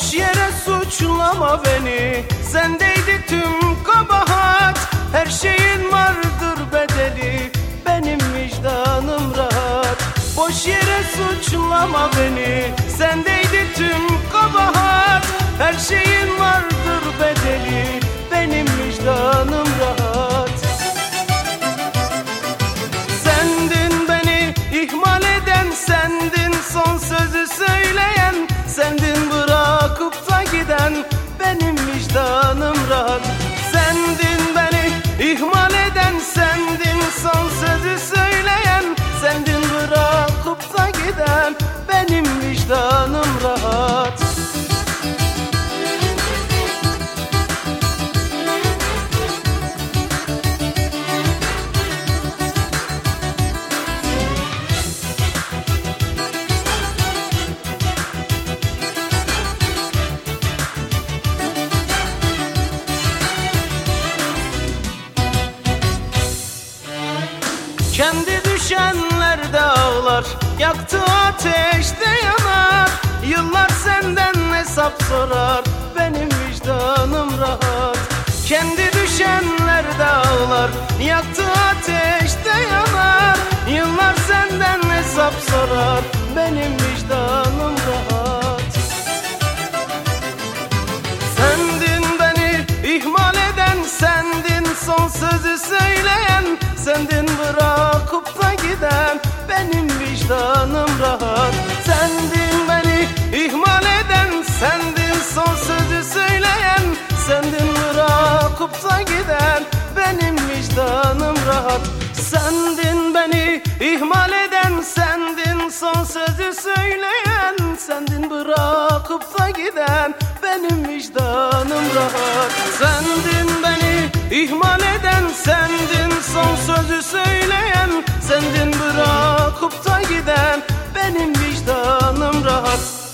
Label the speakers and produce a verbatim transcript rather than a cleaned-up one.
Speaker 1: Boş yere suçlama beni, sendeydi tüm kabahat. Her şeyin vardır bedeli, benim vicdanım rahat. Boş yere suçlama beni, sendeydi tüm kabahat. Her şeyin vardır bedeli, benim vicdanım rahat. Sendin beni ihmal eden, sendin son sözü söyleyen, sendin bırakıp da giden, benim vicdanım rahat. Sendin beni ihmal eden, sendin son sözü söyleyen, sendin bırakıp da giden, benim vicdanım rahat. Kendi düşenler de ağlar, yaktığı ateşte yanar. Yıllar senden hesap sorar, benim vicdanım rahat. Kendi düşenler de ağlar, yaktığı ateşte yanar. Yıllar senden hesap sorar, benim vicdanım rahat. Sendin beni ihmal eden, sendin son sözü söyleyen, sendin bırakıp da giden, benim vicdanım rahat. Sendin beni ihmal eden, sendin son sözü söyleyen, sendin bırakıp da giden, benim vicdanım rahat. Sendin beni ihmal eden, sendin son sözü söyleyen, sendin bırakıp da giden, benim vicdanım rahat. Sendin beni ihmal eden, sendin son sözü söyleyen, sendin bırakıp da giden, benim vicdanım rahat.